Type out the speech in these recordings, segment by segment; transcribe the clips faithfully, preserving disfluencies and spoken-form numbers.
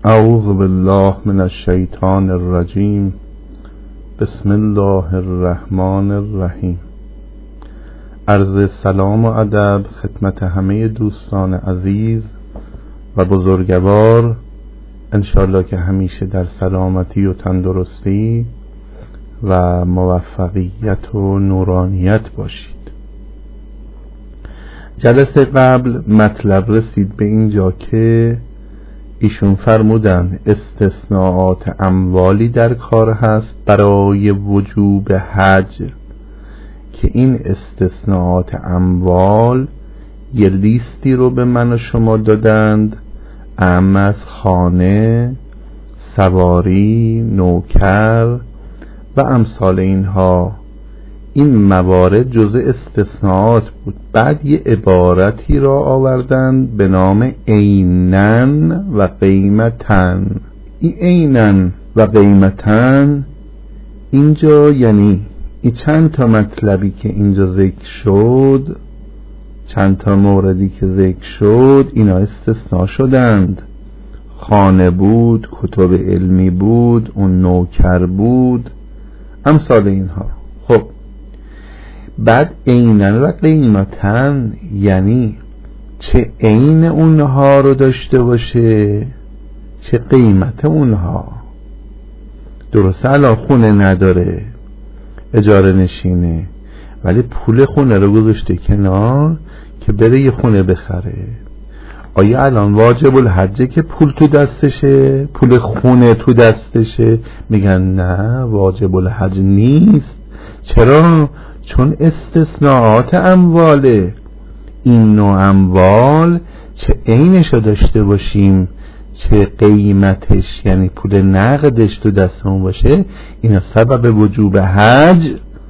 اعوذ بالله من الشیطان الرجیم. بسم الله الرحمن الرحیم. عرض سلام و ادب خدمت همه دوستان عزیز و بزرگوار، انشالله که همیشه در سلامتی و تندرستی و موفقیت و نورانیت باشید. جلسه قبل مطلب رسید به اینجا که ایشون فرمودن استثناءات اموالی در کار هست برای وجوب حج، که این استثناءات اموال یه لیستی رو به من و شما دادند، اعم از خانه، سواری، نوکر و امثال اینها. این موارد جزء استثناءات بود. بعد یه عبارتی را آوردند به نام عینن و قیمتن. این عینن و قیمتن اینجا یعنی این چند تا مطلبی که اینجا ذکر شد، چند تا موردی که ذکر شد، اینا استثناء شدند. خانه بود، کتب علمی بود، اون نوکر بود، امثال اینها. خب بعد عینن و قیمتن یعنی چه عین اونها رو داشته باشه، چه قیمت اونها. درسته الان خونه نداره، اجاره نشینه، ولی پول خونه رو گذاشته کنار که بره یه خونه بخره. آیا الان واجب الحجه که پول تو دستشه، پول خونه تو دستشه؟ میگن نه، واجب الحج نیست. چرا؟ چون استثناءات امواله. این نوع اموال چه عینشو داشته باشیم، چه قیمتش یعنی پول نقدش تو دستمون باشه، اینا سبب وجوب حج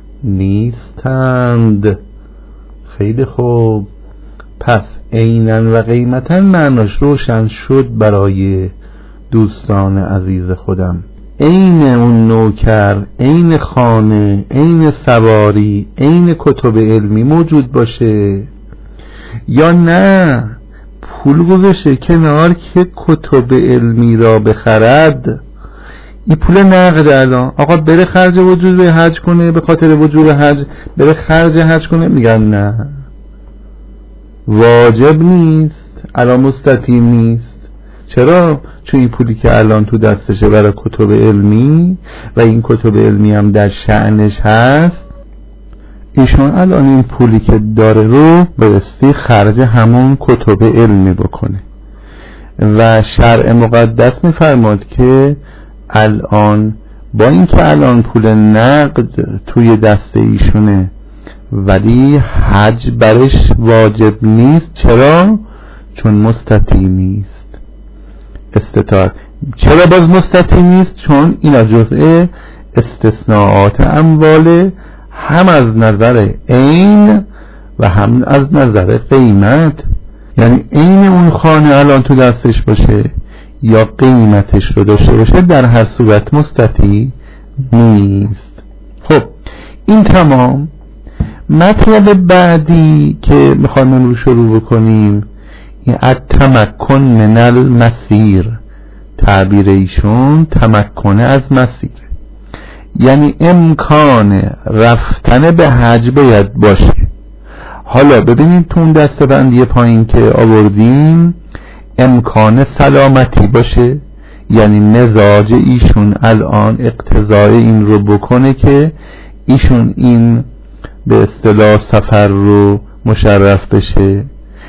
نیستند. خیلی خوب، پس عینن و قیمتن معناش روشن شد برای دوستان عزیز خودم. عین اون نوکر، عین خانه، عین سواری، عین کتب علمی موجود باشه، یا نه پول گذاشته کنار که کتب علمی را بخرد. این پول نقد الان آقا بره خرج وجوب حج کنه، به خاطر وجوب حج بره خرج حج کنه، میگن نه، واجب نیست، الان مستطیع نیست. چرا؟ چون این پولی که الان تو دستشه برای کتب علمی و این کتب علمی هم در شأنش هست، ایشون الان این پولی که داره رو بایستی خرج همون کتب علمی بکنه. و شرع مقدس میفرماد که الان با این که الان پول نقد توی دست ایشونه ولی حج برش واجب نیست. چرا؟ چون مستطیع نیست. استطاعت. چرا باز مستطیع نیست؟ چون اینا جزء استثناءات امواله، هم از نظر عین و هم از نظر قیمت. یعنی عین اون خانه الان تو دستش باشه یا قیمتش رو داشته باشه، در هر صورت مستطیع نیست. خب این تمام. مطلب بعدی که میخوایم اون رو شروع بکنیم این التمکن من المسیر. تعبیر ایشون تمکن از مسیر، یعنی امکان رفتن به حج باید باشه. حالا ببینید تو اون دسته‌بندی پایین که آوردیم، امکان سلامتی باشه، یعنی مزاج ایشون الان اقتضای این رو بکنه که ایشون این به اصطلاح سفر رو مشرف بشه،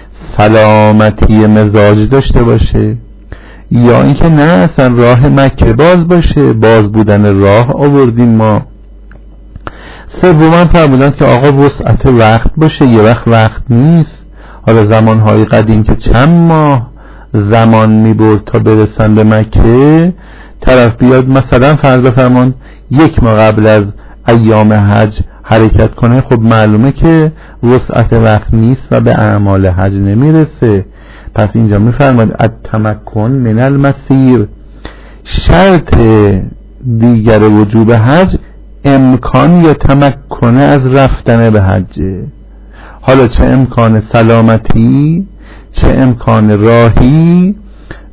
سلامتی مزاج داشته باشه، یا اینکه نه اصلا راه مکه باز باشه، باز بودن راه آوردیم ما. سوم فرمودن که آقا وسعت وقت باشه، یه وقت وقت نیست. حالا زمانهای قدیم که چند ماه زمان میبرد تا برسن به مکه، طرف بیاد مثلا فرض بفرمان یک ماه قبل از ایام حج حرکت کنه، خب معلومه که وسعت وقت نیست و به اعمال حج نمیرسه. پس اینجا میفرماد التمکن من المسیر. شرط دیگر وجوب حج امکان یا تمکن از رفتن به حج. حالا چه امکان سلامتی، چه امکان راهی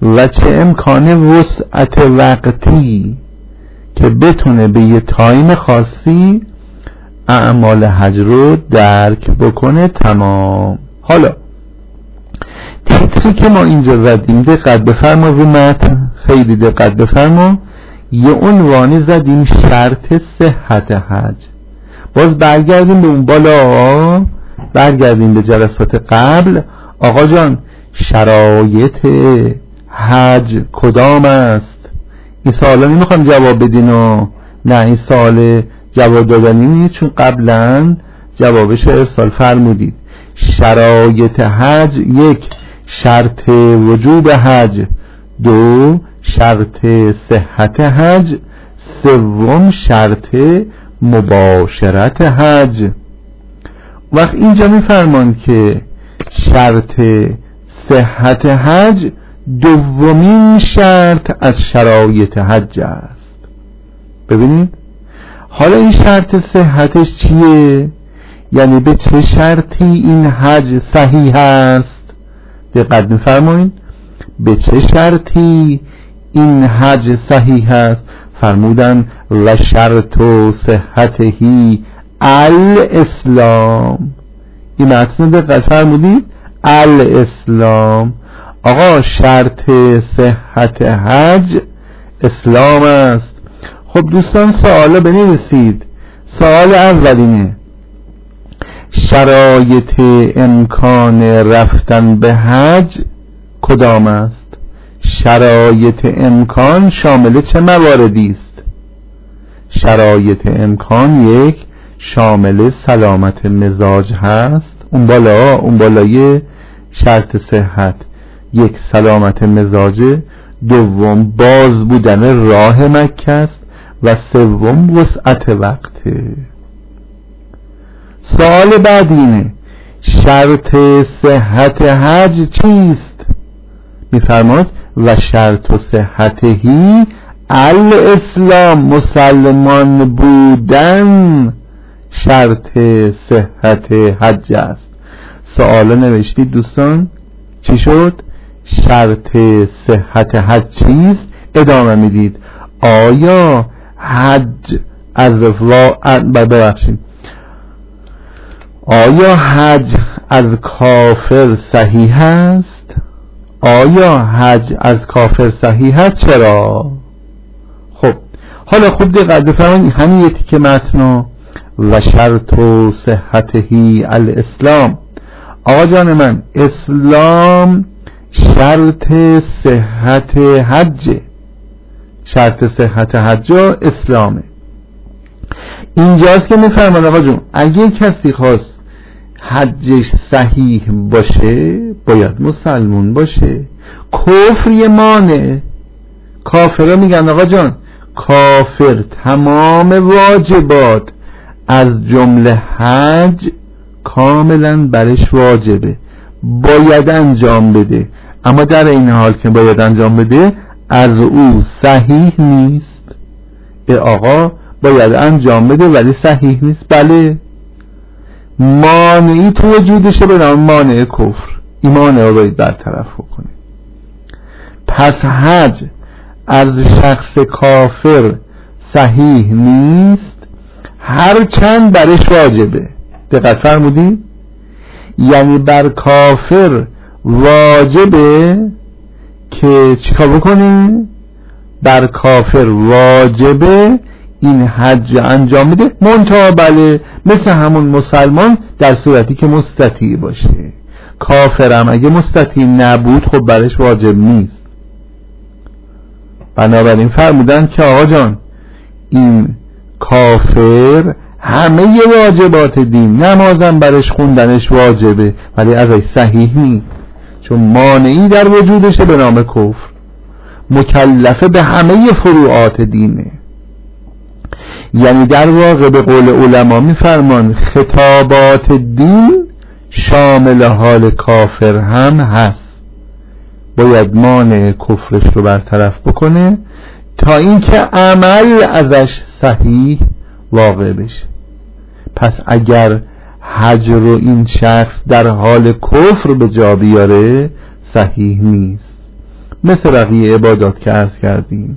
و چه امکان وسعت وقتی که بتونه به یه تایم خاصی اعمال حج رو درک بکنه. تمام. حالا تیتری که ما اینجا زدیم دقت بفرما رو متن، خیلی دقت بفرما. یه عنوانی زدیم شرط صحت حج. باز برگردیم به اون بالا، برگردیم به جلسات قبل. آقا جان شرایط حج کدام است؟ این سوالا نمیخوام جواب بدین و نه، این سوال جواب دادنی نیست، چون قبلا جوابش ارسال فرمودید. شرایط حج: یک، شرط وجوب حج. دو، شرط صحت حج. سوم، شرط مباشرت حج. وقت اینجا میفرمان که شرط صحت حج دومین شرط از شرایط حج است. ببینید حالا این شرط صحتش چیه؟ یعنی به چه شرطی این حج صحیح است؟ دقت می‌فرمایید. به چه شرطی این حج صحیح است؟ فرمودن و شرط صحتهی الاسلام. این متن دقت فرمودید، الاسلام. آقا شرط صحت حج اسلام است. خب دوستان سوالا بنویسید. سوال اولینه: شرایط امکان رفتن به حج کدام است؟ شرایط امکان شامل چه مواردی است؟ شرایط امکان: یک، شامل سلامت مزاج هست. اون بالا، اون بالای شرط صحت یک، سلامت مزاجه. دوم، باز بودن راه مکه است. و سوم، وسعت وقته. سوال بعد اینه: شرط صحت حج چیست؟ میفرماد و شرط صحتهی الاسلام، مسلمان بودن شرط صحت حج است. سوالا نوشتید دوستان؟ چی شد؟ شرط صحت حج چیست؟ ادامه میدید. آیا حج از ببخشید آیا حج از کافر صحیح است؟ آیا حج از کافر صحیح است؟ چرا؟ خب حالا خوب دقت بفرمایید همین یه تیکه متن: و شرط صحتهی الاسلام. آقا جان من، اسلام شرط صحت حج، شرط صحت حج اسلامه. اینجاست که میفرمان آقا جون اگه کسی خواست حجش صحیح باشه باید مسلمون باشه. کفر یه مانع. کافرها میگن آقا جان کافر تمام واجبات از جمله حج کاملا برش واجبه، باید انجام بده، اما در این حال که باید انجام بده از او صحیح نیست. ای آقا باید انجام بده ولی صحیح نیست. بله، مانعی تو وجودشه به نام مانع کفر. این مانع رو باید برطرف کنه. پس حج از شخص کافر صحیح نیست هر چند برش واجبه. دقت فرمودی؟ یعنی بر کافر واجبه که چیکار بکنه؟ بر کافر واجبه این حج انجام بده، منتها بله مثل همون مسلمان در صورتی که مستطیع باشه. کافرم اگه مستطیع نبود خب برش واجب نیست. بنابراین فرمودن که آقا جان این کافر همه واجبات دین، نمازم برش خوندنش واجبه ولی ازش صحیح نیست، چون مانعی در وجودشه به نام کفر. مکلفه به همه فروعات دینه. یعنی در واقع به قول علما میفرمان خطابات دین شامل حال کافر هم هست. باید مانع کفرش رو برطرف بکنه تا اینکه عمل ازش صحیح واقع بشه. پس اگر حج رو این شخص در حال کفر به جا بیاره صحیح نیست. مثل بقیه عبادات که عرض کردیم.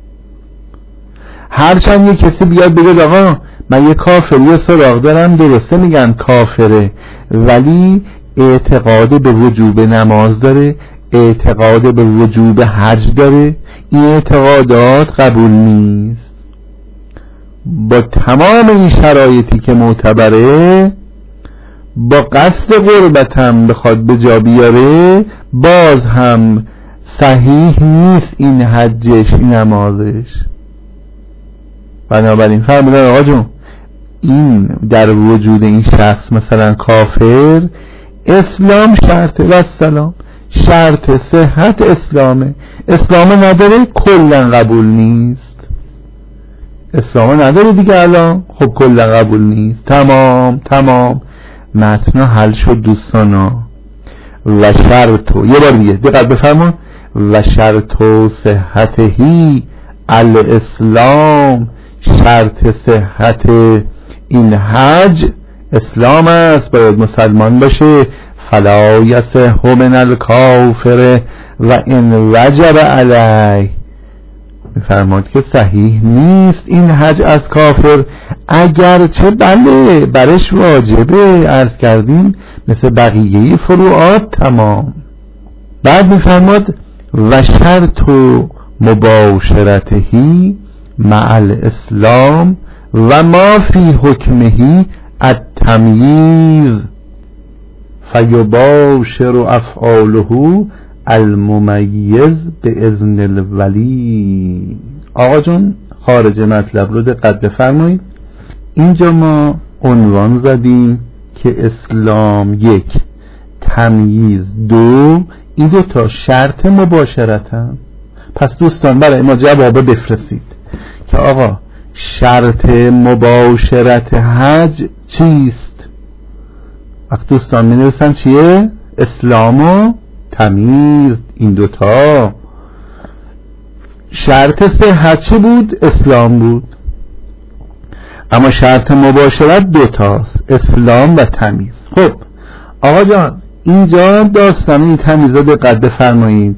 هرچند یه کسی بیاد بگه آقا من یه کافری و سراغ دارم، درسته میگن کافره، ولی اعتقاد به وجوب نماز داره، اعتقاد به وجوب حج داره، این اعتقادات قبول نیست. با تمام این شرایطی که معتبره، با قصد قربتم بخواد به جا بیاره، باز هم صحیح نیست این حجش، این نمازش. بنابراین فرمودن آقا جون این در وجود این شخص مثلا کافر، اسلام شرطه و السلام، شرط صحت اسلامه، اسلام نداره کلا قبول نیست، اسلام نداره دیگه الان، خب کلا قبول نیست. تمام تمام متن حل شد دوستانا. و شرطو، یه بار دیگه دقت بفرمون، و شرطو صحتهی الاسلام، شرط صحت این حج اسلام است، باید مسلمان باشه. فلا یصح من الکافر و ان وجب علیه، میفرماد که صحیح نیست این حج از کافر، اگرچه بله برش واجبه، عرض کردیم مثل بقیه فروعات تمام. بعد میفرماد و شرط مباشرتهی مع الاسلام و ما فی حکمهی التمییز فیباشر افعاله الممیز به اذن الولی. آقا جون خارج مطلب رو دقت بفرمایید. اینجا ما عنوان زدیم که اسلام یک، تمییز دو، این دو تا شرط مباشرتن. پس دوستان برای ما جواب بفرستید که آقا شرط مباشرت حج چیست؟ وقت دوستان می نویسن چیه؟ اسلام و تمییز، این دوتا. شرط صحت چی بود؟ اسلام بود. اما شرط مباشرت دوتاست، اسلام و تمییز. خب آقا جان اینجا داستان این تمییز رو دقت بفرمایید.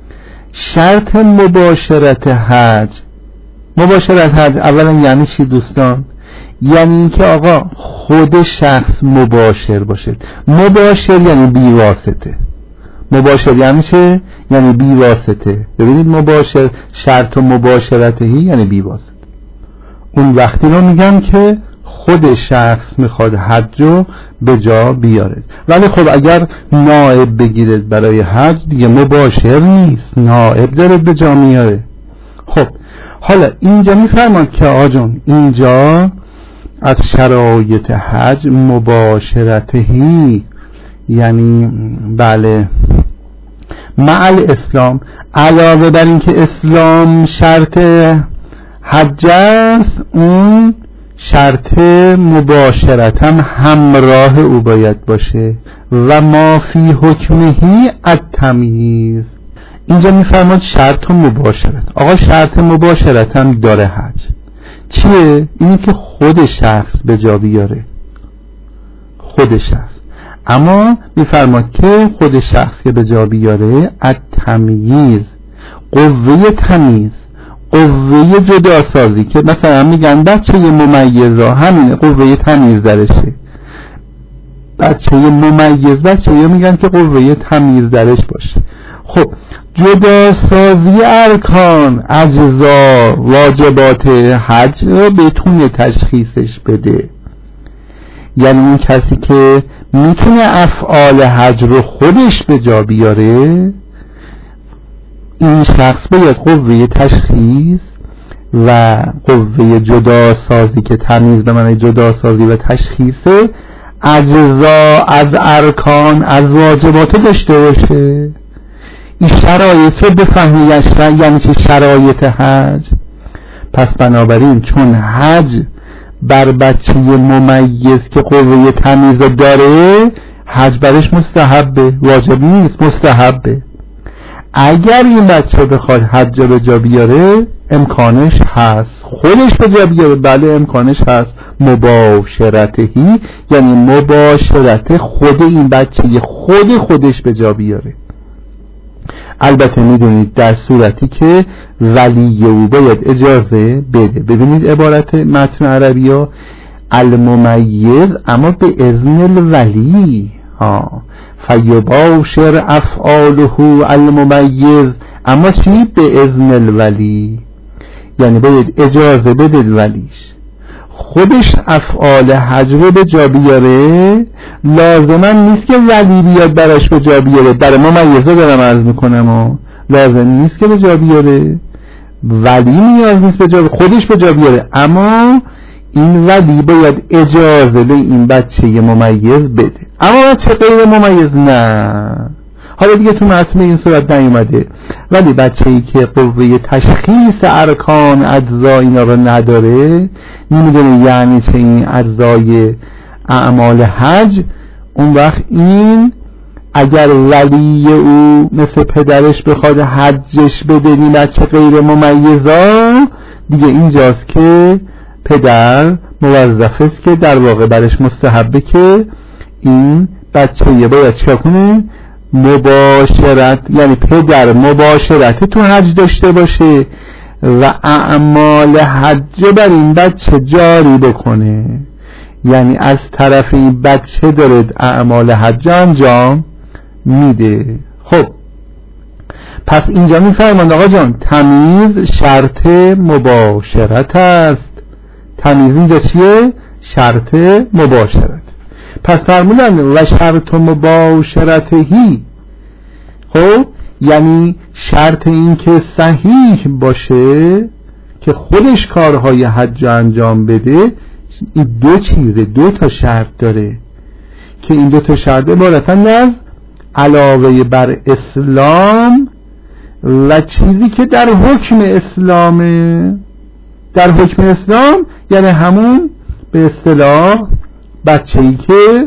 شرط مباشرت حج، مباشرت حج اولا یعنی چی دوستان؟ یعنی اینکه آقا خود شخص مباشر باشه. مباشر یعنی بی واسطه. مباشر یعنی چه؟ یعنی بی واسطه. ببینید مباشر، شرط و مباشرتهی یعنی بی واسطه. اون وقتی رو میگم که خود شخص میخواد حج رو به جا بیاره. ولی خب اگر نائب بگیرد برای حج دیگه مباشر نیست، نائب داره به جا میاره. خب حالا اینجا میفرماد که آقا جون اینجا از شرایط حج مباشرتهی، یعنی بله مع الاسلام، علاوه بر این که اسلام شرط حج است، اون شرط مباشرت هم همراه او باید باشه. و ما فی حکمهی التمییز، اینجا میفرماد شرط و مباشرت. آقا شرط مباشرت هم داره حج، چیه؟ اینی که خود شخص به جا بیاره، خود شخص. اما میفرماد که خود شخص که به جا بیاره التمییز، قوه تمییز، قوه جداسازی، که مثلا میگن بچه ممیزا همینه، قوه تمییز درشه. بچه ممیز بچه میگن که قوه تمییز درش باشه. خب جداسازی ارکان، اجزا، واجبات حج رو بتونه تشخیصش بده. یعنی اون کسی که میتونه افعال حج رو خودش به جا بیاره، این شخص باید قوه تشخیص و قوه جداسازی که تمیز به معنی جداسازی و تشخیص اجزا از ارکان از واجبات داشته باشه. این شرایط رو بفهمی یعنی چه شرایط حج. پس بنابراین چون حج بر بچه ممیز که قوه تمیز داره، حج برش مستحبه، واجب نیست، مستحبه. اگر این بچه بخواد حج به جا بیاره امکانش هست، خودش به جا بیاره، بله امکانش هست. مباشرتهی یعنی مباشرت خود این بچه خود خودش به جا بیاره. البته میدونید در صورتی که ولی او باید اجازه بده. ببینید عبارت متن عربی ها الممیز اما به اذن الولی ها فیباشر افعاله الممیز، اما چی؟ به اذن الولی، یعنی باید اجازه بده ولیش. خودش افعال حج رو به جا بیاره، لازما نیست که ولی بیاد براش به جا بیاره. برای ممیزه دارم عرض میکنم و لازم نیست که به جا بیاره، ولی نیاز نیست به جا خودش به جا بیاره، اما این ولی باید اجازه به این بچه ممیز بده. اما بچه غیر ممیز نه. حالا دیگه تو متن این صورت نیومده، ولی بچه‌ای که قوه تشخیص ارکان اجزا اینا رو نداره، نمیدونه یعنی چه این اجزای اعمال حج، اون وقت این اگر ولی او مثل پدرش بخواد حجش بده این بچه غیر ممیزا، دیگه اینجاست که پدر موظف است که در واقع برش مستحبه که این بچه باید چکار کنه؟ مباشرت، یعنی پدر مباشرت تو حج داشته باشه و اعمال حج بر این بچه جاری بکنه، یعنی از طرف این بچه داره اعمال حج انجام میده. خب پس اینجا میفرماند آقا جان تمیز شرط مباشرت است. تمیز اینجا چیه؟ شرط مباشرت. پس فرمودن و شرط مباشرتهی، خب یعنی شرط این که صحیح باشه که خودش کارهای حج انجام بده، این دو چیزه، دو تا شرط داره که این دو تا شرط عبارتن از علاوه بر اسلام و چیزی که در حکم اسلامه. در حکم اسلام یعنی همون به اصطلاح بچه‌ای که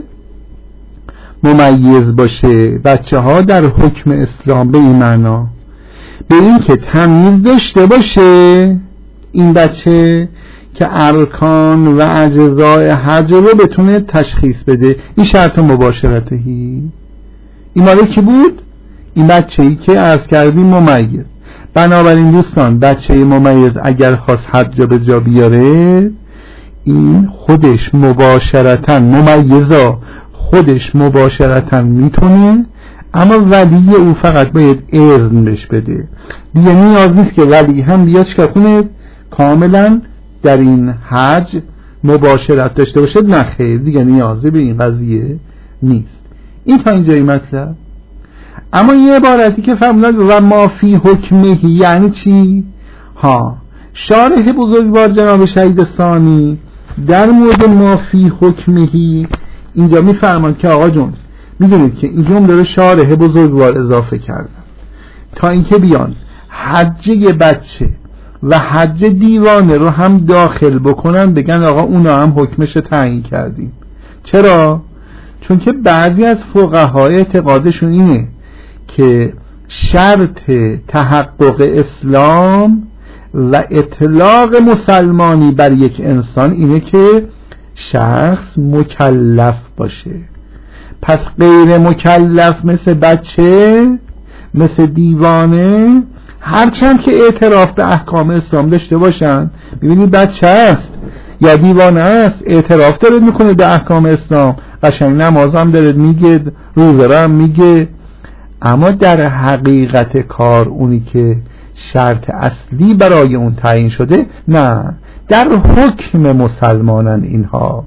ممیز باشه، بچه ها در حکم اسلام به این معنا، به این که تمیز داشته باشه این بچه که ارکان و اجزای حج رو بتونه تشخیص بده. این شرط مباشرتهی. این مالی کی بود؟ این بچه‌ای که عرض کردیم ممیز. بنابراین دوستان بچه ممیز اگر خواست حج به جا بیاره، این خودش مباشرتاً ممیزا خودش مباشرتاً میتونه، اما ولی او فقط باید اذن بهش بده. دیگه نیاز نیست که ولی هم بیاد چکار کنه کاملا در این حج مباشرت داشته باشه. نه خیر، دیگه نیازی به این قضیه نیست. این تا اینجای مطلب. اما یه عبارتی که فرمودن و ما فی حکمه یعنی چی؟ ها شارح بزرگوار جناب شهید ثانی در مورد ما فی حکمه اینجا میفرمان که آقا جون میدونید که این جمله رو شارح بزرگوار اضافه کردن تا اینکه بیان حجه بچه و حج دیوانه رو هم داخل بکنن، بگن آقا اونا هم حکمش تعیین کردیم. چرا؟ چون که بعضی از فقهای اعتقادشون اینه که شرط تحقق اسلام و اطلاق مسلمانی بر یک انسان اینه که شخص مکلف باشه. پس غیر مکلف مثل بچه، مثل دیوانه، هرچند که اعتراف به احکام اسلام داشته باشن، ببینید بچه است یا دیوانه است، اعتراف داره میکنه به احکام اسلام، قشنگ نماز هم داره میگه، روزه هم میگه، اما در حقیقت کار اونی که شرط اصلی برای اون تعیین شده نه، در حکم مسلمانن اینها.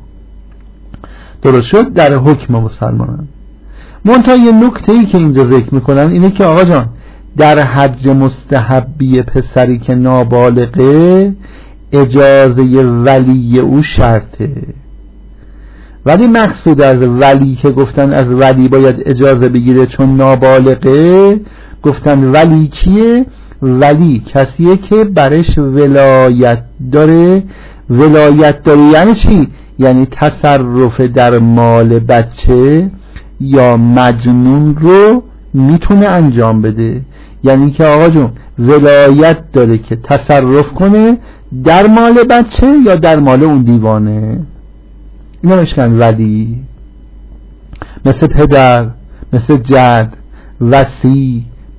درست شد؟ در حکم مسلمانن. منتها یه نکته ای که اینجا ذکر میکنن اینه که آقا جان در حج مستحبی پسری که نابالغه اجازه ولی او شرطه، ولی مقصود از ولی که گفتن از ولی باید اجازه بگیره چون نابالغه، گفتن ولی کیه؟ ولی کسیه که برش ولایت داره. ولایت داره یعنی چی؟ یعنی تصرف در مال بچه یا مجنون رو میتونه انجام بده. یعنی که آقا جون ولایت داره که تصرف کنه در مال بچه یا در مال اون دیوانه. اینا مشکن ولی، مثل پدر، مثل جد، وصی،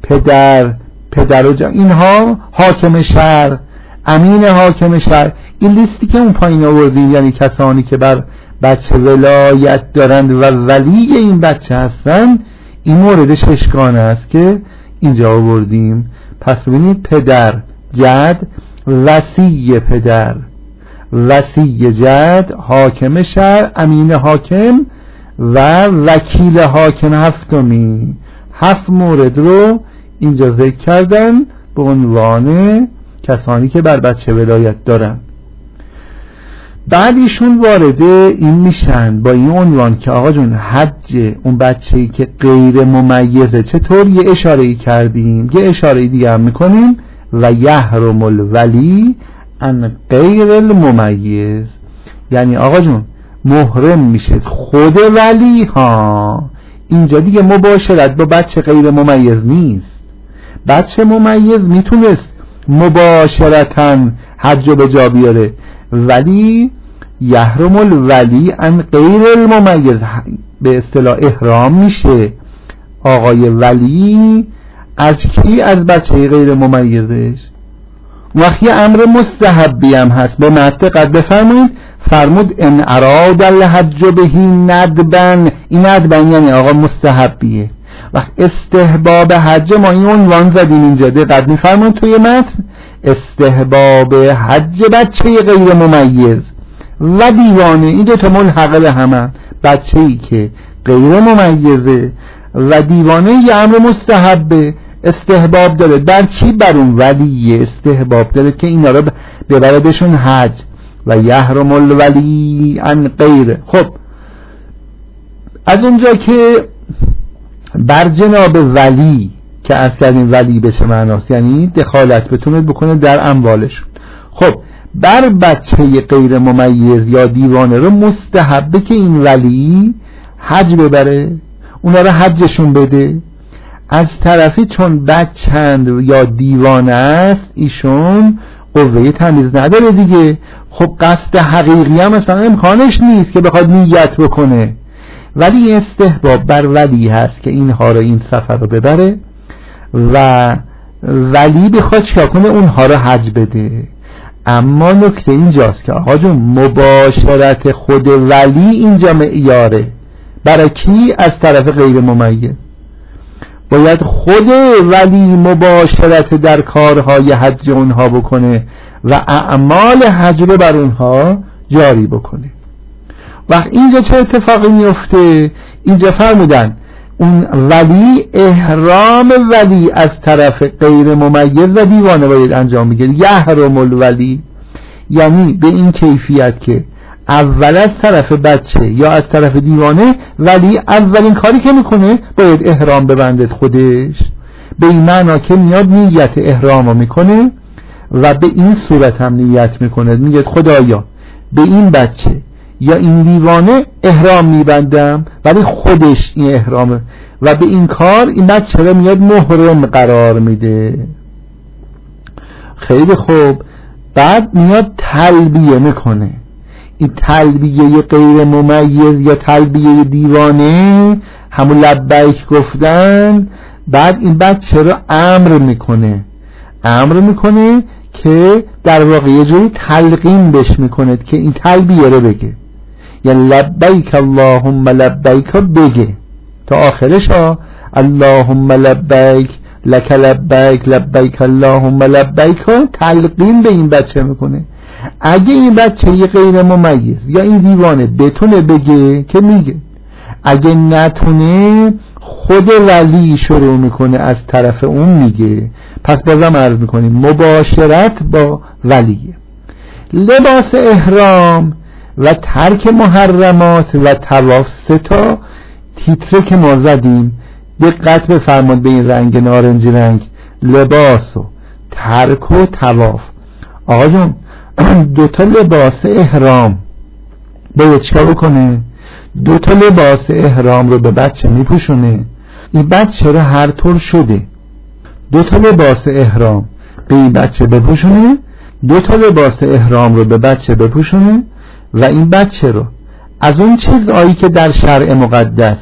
پدر پدر و جا اینها حاکم شهر، امین حاکم شهر. این لیستی که اون پایین آوردیم یعنی کسانی که بر بچه ولایت دارند و ولی این بچه هستند، این موردش اشکانه است که اینجا آوردیم. پس ببینید پدر، جد، وصی پدر، وصی جد، حاکم شهر، امین حاکم و وکیل حاکم هفتمی. هفت مورد رو اینجا ذکر کردن به عنوان کسانی که بر بچه ولایت دارن. بعد ایشون وارد این میشن با این عنوان که آقا جون حج اون بچه‌ای که غیر ممیزه چطور؟ یه اشاره‌ای کردیم، یه اشاره دیگه هم میکنیم و یحرم الولی ان غیر الممیز، یعنی آقا جون محرم میشه خود ولی ها. اینجا دیگه مباشرت با بچه غیر ممیز نیست. بچه ممیز میتونست مباشرتاً حج به جا بیاره، ولی یحرم الولی ان غیر الممیز، به اصطلاح احرام میشه آقای ولی از کی؟ از بچه غیر ممیزش. وقتی امر مستحبی هم هست به دقت بفرمایید، فرمود ان اراد الحج به ندبن، این ندبن یعنی آقا مستحبیه. وقت استحباب حج ما این عنوان زدیم اینجا، دقت میفرمایید توی متن استحباب حج بچه غیر ممیز و دیوانه، این دوتا ملحقه به همه، بچه‌ای که غیر ممیزه و دیوانه یه امر مستحبه، استحباب داره. در کی؟ بر اون ولی استحباب داره که اینا رو ببره بهشون حج. و یحرم الولی عن غیره. خب از اونجا که بر جناب ولی که اصلا این ولی به چه معناست؟ یعنی دخالت بتونه بکنه در اموالشون. خب بر بچه غیر ممیز یا دیوانه رو مستحبه که این ولی حج ببره، اونا رو حجشون بده. از طرفی چون بچند یا دیوانه است ایشون قوه تمیز نداره دیگه. خب قصد حقیقی هم مثلا امکانش نیست که بخواد نیت بکنه، ولی استحباب بر ولی هست که اینها رو این سفر رو ببره و ولی بخواد چیکار کنه؟ اونها رو حج بده. اما نکته اینجاست که آقا جون مباشرت خود ولی اینجا معیاره. برای کی؟ از طرف غیر ممیز. باید خود ولی مباشرت در کارهای حج اونها بکنه و اعمال حج رو بر اونها جاری بکنه. وقت اینجا چه اتفاقی میفته؟ اینجا فرمودن اون ولی احرام ولی از طرف غیر ممیز و دیوانه باید انجام بگیره. یحرم الولی یعنی به این کیفیت که اول از طرف بچه یا از طرف دیوانه ولی اولین کاری که میکنه باید احرام ببندد خودش، به این معنا که میاد نیت احرام رو میکنه و به این صورت هم نیت میکنه، میگه خدایا به این بچه یا این دیوانه احرام میبندم ولی خودش این احرامه و به این کار این بچه رو میاد محرم قرار میده. خیلی خوب. بعد میاد تلبیه میکنه. این تلبیه غیر ممیز یا تلبیه دیوانه همون لبیک گفتن. بعد این بچه رو امر میکنه امر میکنه که در واقع یه جوری تلقین بهش میکنه که این تلبیه رو بگه، یعنی لبیک اللهم لبیک بگه تا آخرش ها. اللهم لبیک لک لبیک لبیک اللهم لبیک، تلقین به این بچه میکنه. اگه این بچه یه غیر ممیز یا این دیوانه بتونه بگه که میگه، اگه نتونه خود ولی شروع میکنه از طرف اون میگه. پس بازم عرض میکنیم مباشرت با ولیه. لباس احرام و ترک محرمات و طواف، سه تا تیتره که ما زدیم، دقت بفرمایید به این رنگ نارنجی رنگ، لباس و ترک و طواف. آقا جون دوتا لباس احرام باید چیکار بکنه؟ دوتا لباس احرام رو به بچه میپوشونه. این بچه رو هر طور شده دوتا لباس احرام به این بچه بپوشونه، دوتا لباس احرام رو به بچه بپوشونه و این بچه رو از اون چیزهایی که در شرع مقدس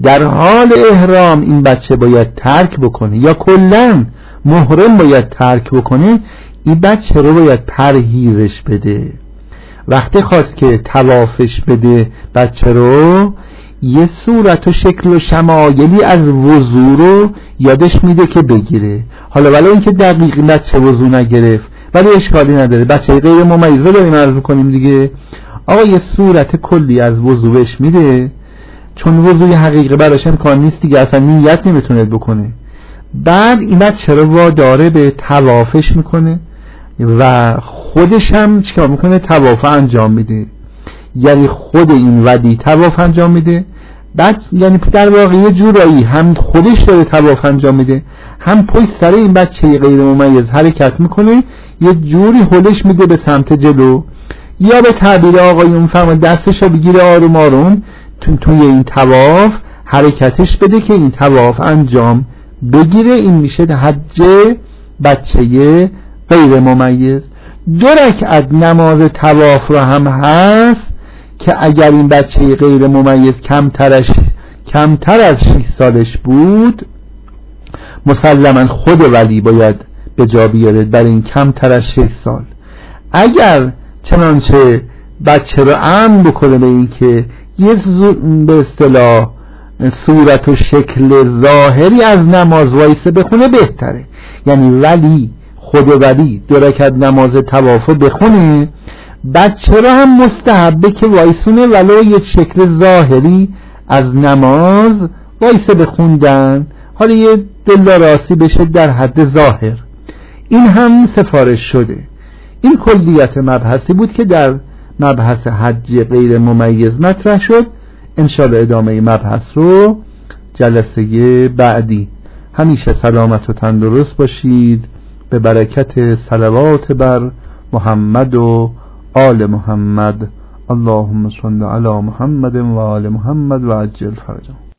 در حال احرام این بچه باید ترک بکنه یا کلاً محرم باید ترک بکنه، این بچه رو باید پرهیزش بده. وقتی خواست که طوافش بده بچه رو، یه صورت و شکل و شمایلی از وضو رو یادش میده که بگیره. حالا ولی این که دقیق بچه وضو نگرفت ولی اشکالی نداره، بچه غیر ممیز رو داریم عرض کنیم دیگه، آقا یه صورت کلی از وضو بهش میده، چون وضوی حقیقی براش امکان نیست دیگه، اصلا نیت نمیتونه بکنه. بعد این بچه رو واداره به طوافش میکنه و خودش هم چیکار میکنه؟ طواف انجام میده. یعنی خود این ودی طواف انجام میده، بعد یعنی در واقع یه جورایی هم خودش داره طواف انجام میده، هم پشت سر این بچه غیر ممیز حرکت میکنه، یه جوری هلش میده به سمت جلو، یا به تعبیر آقایون فرما دستشو بگیره آروم آروم تو توی این طواف حرکتش بده که این طواف انجام بگیره. این میشه حج بچه غیر ممیز. دو رکعت نماز طواف رو هم هست که اگر این بچه غیر ممیز کمترش کمتر از شش سالش بود، مسلما خود ولی باید به جا بیاره برای این کمتر از شش سال. اگر چنانچه بچه رو امن بکنه به این که یه به اصطلاح صورت و شکل ظاهری از نماز وایسه بخونه بهتره. یعنی ولی خود ولی دو رکعت نماز طواف بخونه، بچه را هم مستحبه که وایسونه ولو یه شکل ظاهری از نماز وایسه بخوندن، حالا یه دل‌آراسی بشه در حد ظاهر. این هم سفارش شده. این کلیت مبحثی بود که در مبحث حج غیر ممیز مطرح شد. انشاءالله ادامه مبحث رو جلسه بعدی. همیشه سلامت و تندرست باشید به برکت صلوات بر محمد و آل محمد. اللهم صل علی محمد و آل محمد و عجل فرجهم.